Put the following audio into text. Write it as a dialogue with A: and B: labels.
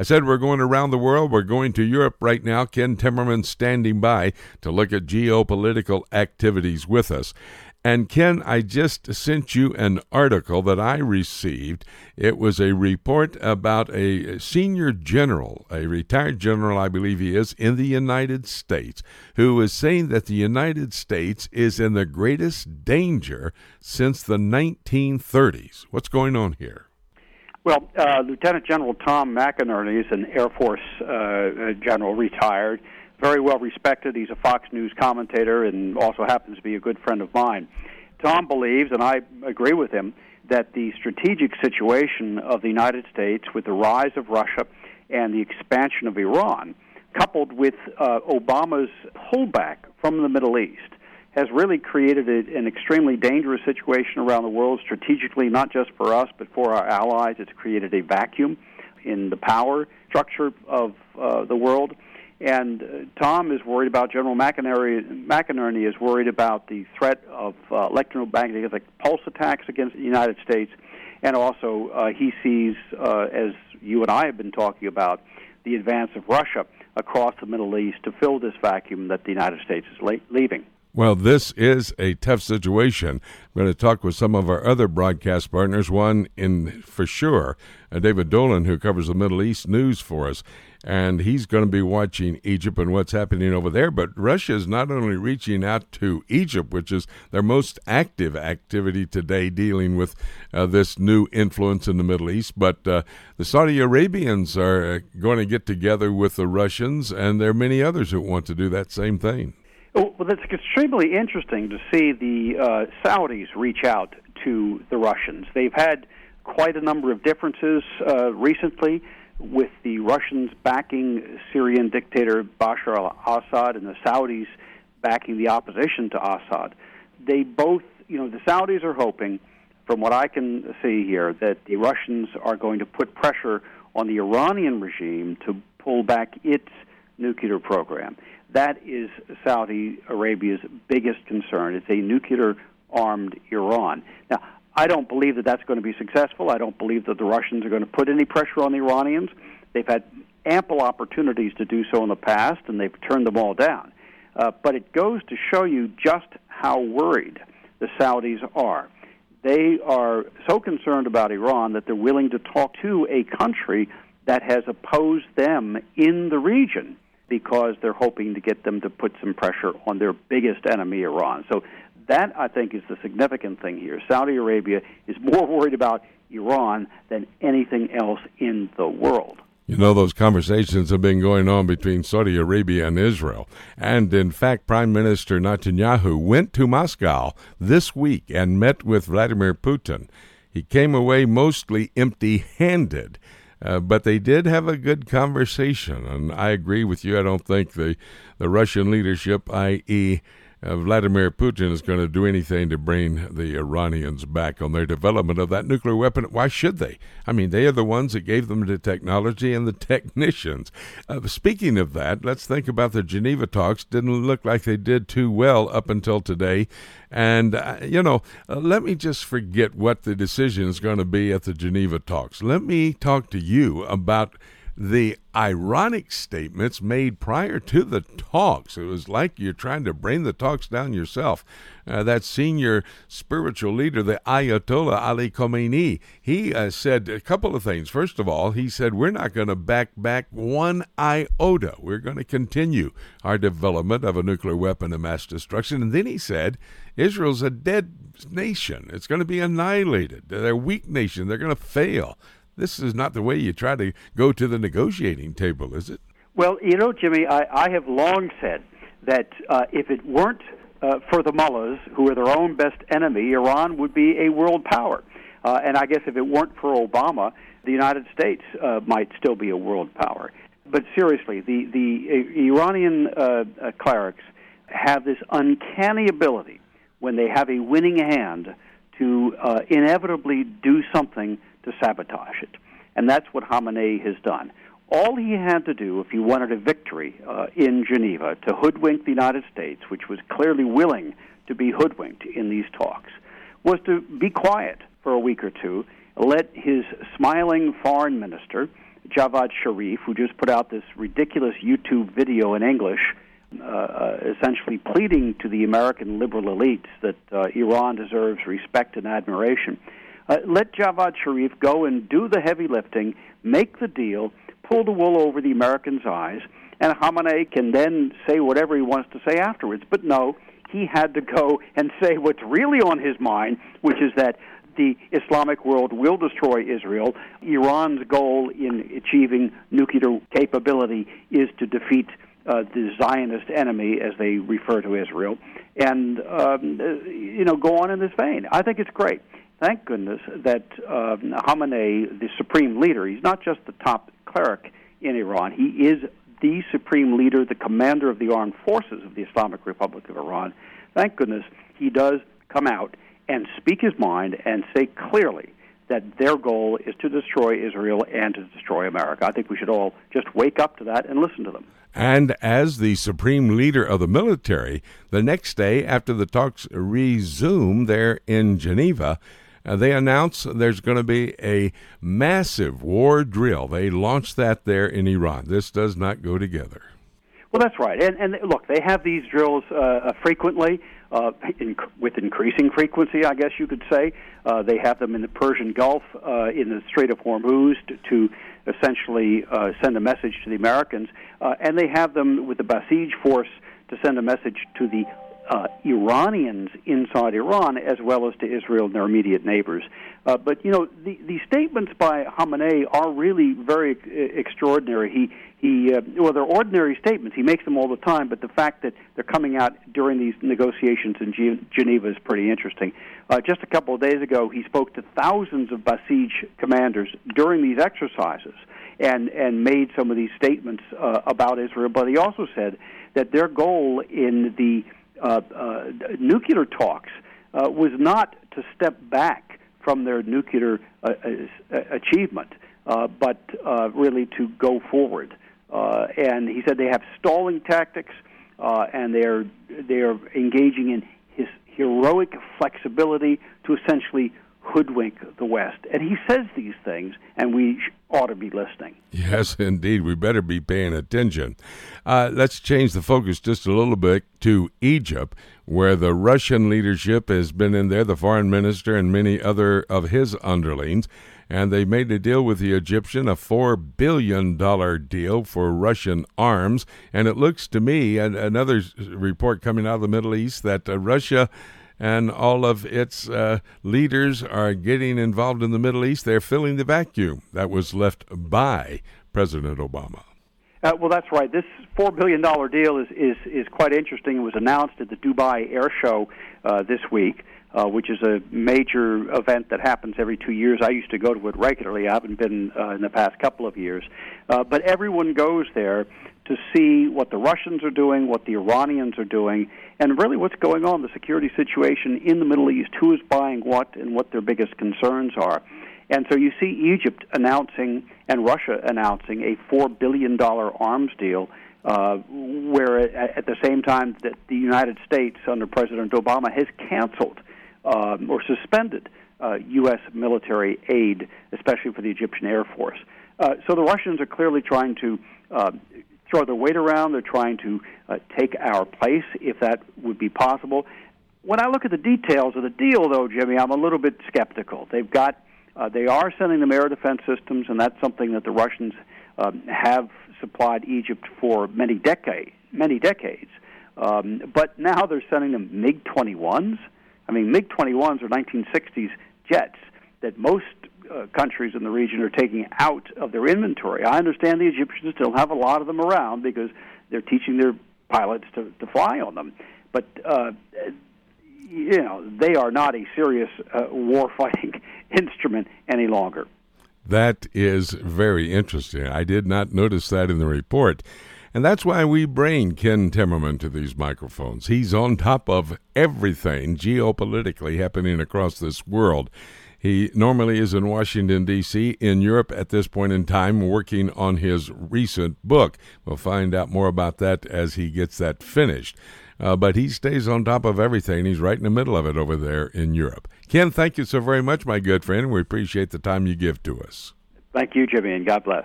A: I said we're going around the world. We're going to Europe right now. Ken Timmerman standing by to look at geopolitical activities with us. And Ken, I just sent you an article that I received. It was a report about a senior general, a retired general, I believe he is, in the United States, who is saying that the United States is in the greatest danger since the 1930s. What's going on here?
B: Well, Lieutenant General Tom McInerney is an Air Force general, retired, very well respected. He's a Fox News commentator and also happens to be a good friend of mine. Tom believes, and I agree with him, that the strategic situation of the United States with the rise of Russia and the expansion of Iran, coupled with Obama's pullback from the Middle East, has really created an extremely dangerous situation around the world strategically, not just for us, but for our allies. It's created a vacuum in the power structure of the world. And Tom is worried about, General McInerney is worried about the threat of electromagnetic pulse attacks against the United States. And also he sees, as you and I have been talking about, the advance of Russia across the Middle East to fill this vacuum that the United States is leaving.
A: Well, this is a tough situation. I'm going to talk with some of our other broadcast partners, one in for sure, David Dolan, who covers the Middle East news for us, and he's going to be watching Egypt and what's happening over there. But Russia is not only reaching out to Egypt, which is their most active activity today, dealing with this new influence in the Middle East, but the Saudi Arabians are going to get together with the Russians, and there are many others who want to do that same thing.
B: Well, it's extremely interesting to see the Saudis reach out to the Russians. They've had quite a number of differences recently, with the Russians backing Syrian dictator Bashar al-Assad and the Saudis backing the opposition to Assad. They both, the Saudis are hoping, from what I can see here, that the Russians are going to put pressure on the Iranian regime to pull back its nuclear program. That is Saudi Arabia's biggest concern. It's a nuclear-armed Iran. Now, I don't believe that that's going to be successful. I don't believe that the Russians are going to put any pressure on the Iranians. They've had ample opportunities to do so in the past, and they've turned them all down. But it goes to show you just how worried the Saudis are. They are so concerned about Iran that they're willing to talk to a country that has opposed them in the region, because they're hoping to get them to put some pressure on their biggest enemy, Iran. So that, I think, is the significant thing here. Saudi Arabia is more worried about Iran than anything else in the world.
A: Those conversations have been going on between Saudi Arabia and Israel. And, in fact, Prime Minister Netanyahu went to Moscow this week and met with Vladimir Putin. He came away mostly empty-handed. But they did have a good conversation, and I agree with you. I don't think the Russian leadership, i.e. Vladimir Putin, is going to do anything to bring the Iranians back on their development of that nuclear weapon. Why should they? I mean, they are the ones that gave them the technology and the technicians. Speaking of that, let's think about the Geneva talks. Didn't look like they did too well up until today. And, let me just forget what the decision is going to be at the Geneva talks. Let me talk to you about the ironic statements made prior to the talks. It was like you're trying to bring the talks down yourself. That senior spiritual leader, the Ayatollah Ali Khamenei, he said a couple of things. First of all, he said, we're not going to back one iota. We're going to continue our development of a nuclear weapon of mass destruction. And then he said, Israel's a dead nation. It's going to be annihilated. They're a weak nation. They're going to fail. This is not the way you try to go to the negotiating table, is it?
B: Well, Jimmy, I have long said that if it weren't for the mullahs, who are their own best enemy, Iran would be a world power. And I guess if it weren't for Obama, the United States might still be a world power. But seriously, the Iranian clerics have this uncanny ability, when they have a winning hand, to inevitably do something to sabotage it. And that's what Khamenei has done. All he had to do, if he wanted a victory in Geneva, to hoodwink the United States, which was clearly willing to be hoodwinked in these talks, was to be quiet for a week or two, let his smiling foreign minister Javad Zarif, who just put out this ridiculous YouTube video in English, essentially pleading to the American liberal elites that Iran deserves respect and admiration. Let Javad Zarif go and do the heavy lifting, make the deal, pull the wool over the Americans' eyes, and Khamenei can then say whatever he wants to say afterwards. But no, he had to go and say what's really on his mind, which is that the Islamic world will destroy Israel. Iran's goal in achieving nuclear capability is to defeat the Zionist enemy, as they refer to Israel, and go on in this vein. I think it's great. Thank goodness that Khamenei, the supreme leader, he's not just the top cleric in Iran, he is the supreme leader, the commander of the armed forces of the Islamic Republic of Iran. Thank goodness he does come out and speak his mind and say clearly that their goal is to destroy Israel and to destroy America. I think we should all just wake up to that and listen to them.
A: And as the supreme leader of the military, the next day after the talks resume there in Geneva, they announce there's going to be a massive war drill. They launched that there in Iran. This does not go together.
B: Well, that's right. And look, they have these drills frequently, with increasing frequency, I guess you could say. They have them in the Persian Gulf, in the Strait of Hormuz, to essentially send a message to the Americans. And they have them with the Basij force to send a message to the Iranians inside Iran, as well as to Israel and their immediate neighbors. But the statements by Khamenei are really very extraordinary. They're ordinary statements. He makes them all the time, but the fact that they're coming out during these negotiations in Geneva is pretty interesting. Just a couple of days ago, he spoke to thousands of Basij commanders during these exercises and made some of these statements about Israel, but he also said that their goal in the nuclear talks was not to step back from their nuclear achievement, but really to go forward. And he said they have stalling tactics, and they're engaging in his heroic flexibility to essentially hoodwink the West. And he says these things, and we ought to be listening.
A: Yes, indeed. We better be paying attention. Let's change the focus just a little bit to Egypt, where the Russian leadership has been in there, the foreign minister and many other of his underlings, and they made a deal with the Egyptian, a $4 billion deal for Russian arms. And it looks to me, another report coming out of the Middle East, that Russia and all of its leaders are getting involved in the Middle East. They're filling the vacuum that was left by President Obama.
B: Well, that's right. This $4 billion deal is quite interesting. It was announced at the Dubai Air Show this week, which is a major event that happens every 2 years. I used to go to it regularly. I haven't been in the past couple of years. But everyone goes there to see what the Russians are doing, what the Iranians are doing, and really what's going on, the security situation in the Middle East, who is buying what and what their biggest concerns are. And so you see Egypt announcing and Russia announcing a $4 billion arms deal, where at the same time that the United States under President Obama has canceled or suspended U.S. military aid, especially for the Egyptian Air Force. So the Russians are clearly trying to throw their weight around. They're trying to take our place, if that would be possible. When I look at the details of the deal, though, Jimmy, I'm a little bit skeptical. They are sending them air defense systems, and that's something that the Russians have supplied Egypt for many decades. But now they're sending them MiG-21s. I mean, MiG-21s are 1960s jets that most countries in the region are taking out of their inventory. I understand the Egyptians still have a lot of them around because they're teaching their pilots to fly on them. But, they are not a serious war-fighting instrument any longer.
A: That is very interesting. I did not notice that in the report. And that's why we bring Ken Timmerman to these microphones. He's on top of everything geopolitically happening across this world. He normally is in Washington, D.C., in Europe at this point in time, working on his recent book. We'll find out more about that as he gets that finished. But he stays on top of everything. He's right in the middle of it over there in Europe. Ken, thank you so very much, my good friend. We appreciate the time you give to us.
B: Thank you, Jimmy, and God bless.